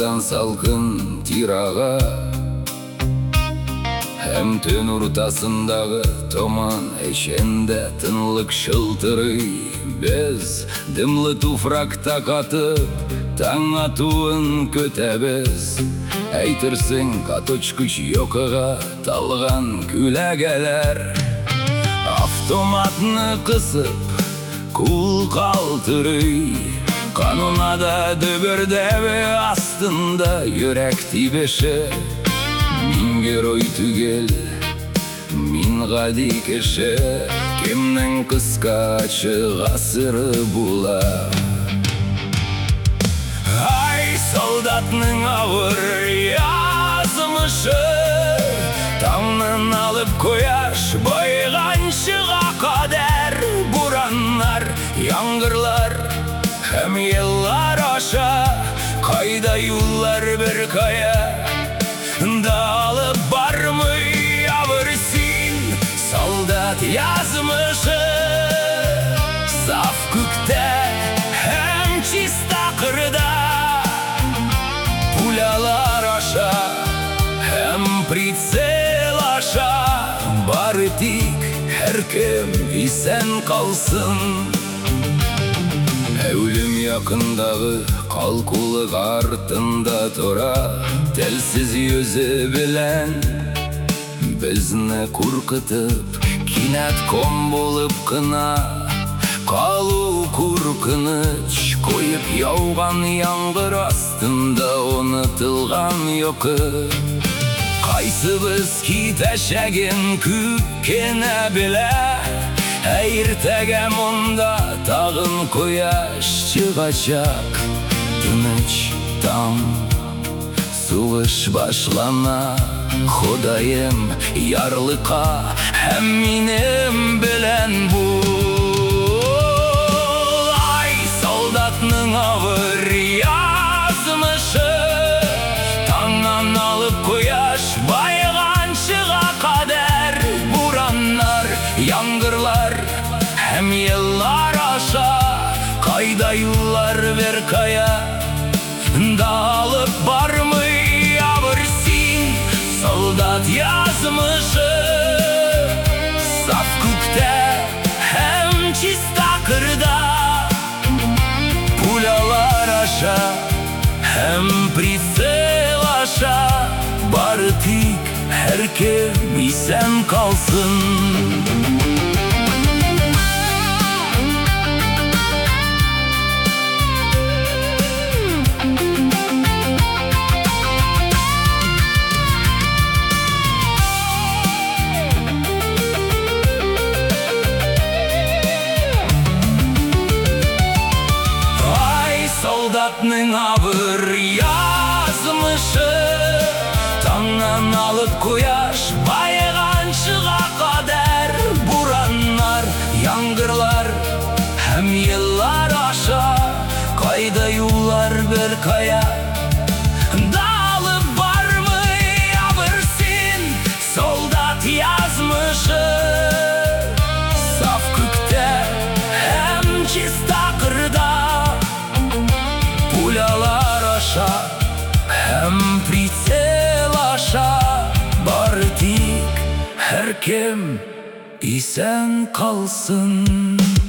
Кайрадан салкын тирага, Hem tün urtasındağı toman eşende tınlık şıltırый. Biz dımlı tufrakta katıp taң atуын көтәбіз. Әйтерсің каточкыч йокыға талған күләгәләр. Автоматны кысып кул калтырый. Канунада дөбөрдәбе астында йөрәк тибеше. Мин герой түгел, мин гади кеше. Кемнең кыскачы гасыры була. Ай, солдатның авыр язмышы, таңнан алып кояш байганчыга кадәр. Бураннар, яңгырлар һәм еллар аша, кайда юллар бер кая. Да алып бармый авыр син солдат язмышы. Саф күктә һәм чиста кырда, пулялар аша һәм прицел аша. Бары тик һәркем исән калсын. Үлем якындагы калкулык артында тора, телсиз йөзе белән безне куркытып, кинәт ком булып кына калу куркыныч. Коеп яуган яңгыр астында онытылган йокы. Кайсыбыз китәчәген күп кенә белә. Иртәгә монда тагын кояш чыгачак. Тыныч таң, сугыш башлана. Ходаем ярлыка һәм минем белән бул. Ай, солдатның авыр язмышы, таңнан алып кояш байганчыга кадәр. Бураннар, яңгырлар һәм еллар аша, кайда юллар бер кая. Да алып бармый авыр син солдат язмышы. Саф күктә һәм чиста кырда, пулялар аша һәм прицел аша. Бары тик һәркем исән калсын. Солдатның авыр язмышы, таңнан алып кояш байганчыга кадәр. Бураннар, яңгырлар һәм еллар аша, кайда юллар бер кая. Да алып бармый авыр син солдат язмышы. Саф күктә һәм чиста кырда, пулялар аша һәм прицел аша. Бары тик һәркем исән калсын.